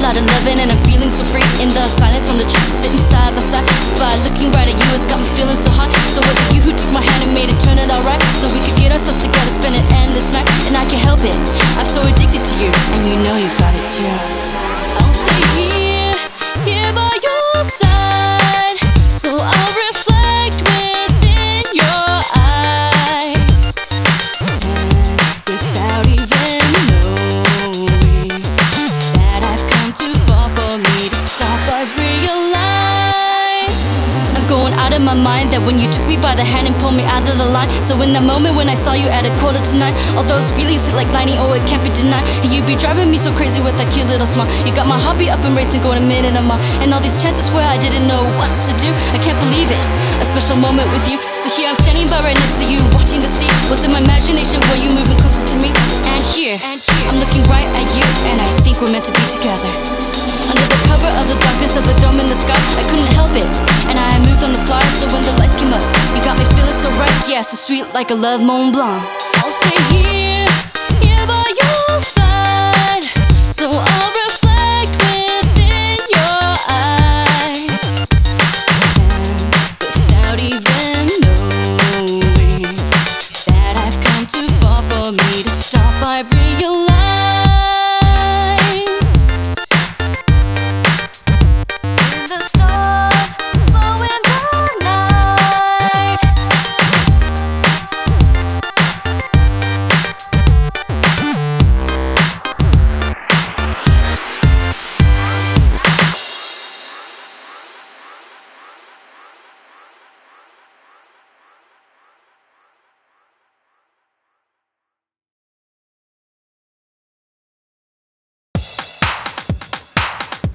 started loving and I'm feeling so free. In the silence on the truth, sitting side by side. Spot looking right at you, it's got me feeling so hot. So was it you who took my hand and made it turn it alright? So we could get ourselves together, spend an endless night. And I can't help it, I'm so addicted to you, and you know you've got it too. I'll stay here by your side, so I'll reflect within your eyes. And without even knowing that I've come too far for me to stop, I've realized I'm going out of my mind. That when you took me by the hand and pulled me out of the line. So in that moment when I saw you at 8:45, all those feelings hit like lightning, oh it can't be denied. And you be driving me so crazy with that cute little smile. You got my heartbeat up and racing, going a minute a mile. And all these chances where I didn't know what to do, I can't believe it, a special moment with you. So here I'm standing by right next to you, watching the sea. Was in my imagination, were you moving closer to me? And here, I'm looking right at you, and I think we're meant to be together. Under the cover of the darkness of the dome in the sky, I couldn't help it, and I moved on the fly. So when the lights came up, you got me feeling so right. Yeah, so sweet like a love Mont Blanc. I'll stay here